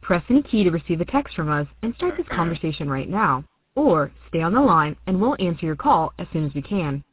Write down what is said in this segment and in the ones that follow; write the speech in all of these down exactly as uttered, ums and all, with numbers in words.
Press any key to receive a text from us and start this conversation right now. Or stay on the line and we'll answer your call as soon as we can.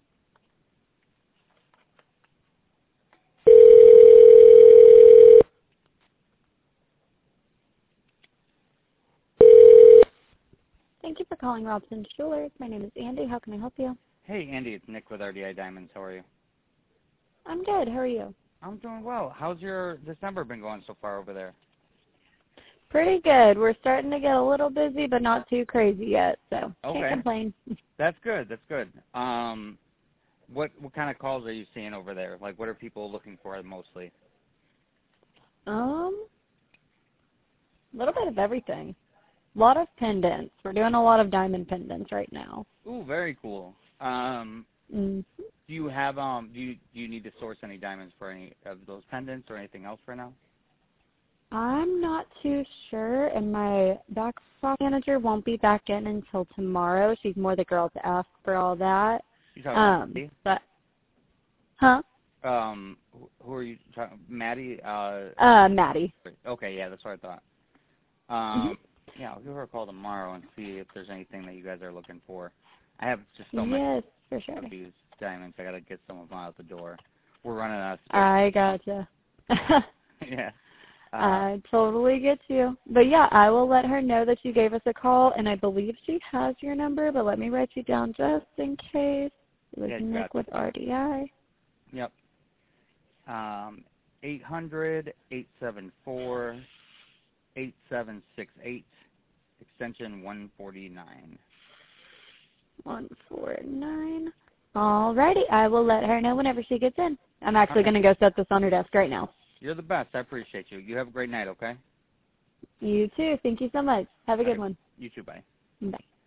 Thank you for calling Robson's Jewelers. My name is Andy. How can I help you? Hey, Andy, it's Nick with R D I Diamonds. How are you? I'm good. How are you? I'm doing well. How's your December been going so far over there? Pretty good. We're starting to get a little busy, but not too crazy yet, so Okay. can't complain. That's good. That's good. Um, what what kind of calls are you seeing over there? Like, what are people looking for mostly? Um, a little bit of everything. A lot of pendants. We're doing a lot of diamond pendants right now. Ooh, very cool. Um, Mm. do you have um do you do you need to source any diamonds for any of those pendants or anything else right now? I'm not too sure, and my back office manager won't be back in until tomorrow. She's more the girl to ask for all that. You talking Um, about Maddie? but, huh? Um, who who are you talking? Maddie? Uh, Uh, Maddie. okay, yeah, that's what I thought. Mm-hmm. Um, yeah, I'll give her a call tomorrow and see if there's anything that you guys are looking for. I have just so many Yes, for sure. of these diamonds. I gotta get some of them out the door. We're running out of space. I gotcha. yeah. Uh, I totally get you. But yeah, I will let her know that you gave us a call, and I believe she has your number, but let me write you down just in case. It was yeah, you Nick got with R D I. Yep. Um, eight hundred, eight seven four, eight seven six eight, extension one forty-nine. one four nine. Alrighty, I will let her know whenever she gets in. I'm actually going to go set this on her desk right now. You're the best. I appreciate you. You have a great night, okay? You too. Thank you so much. Have a good one. You too. Bye. Bye.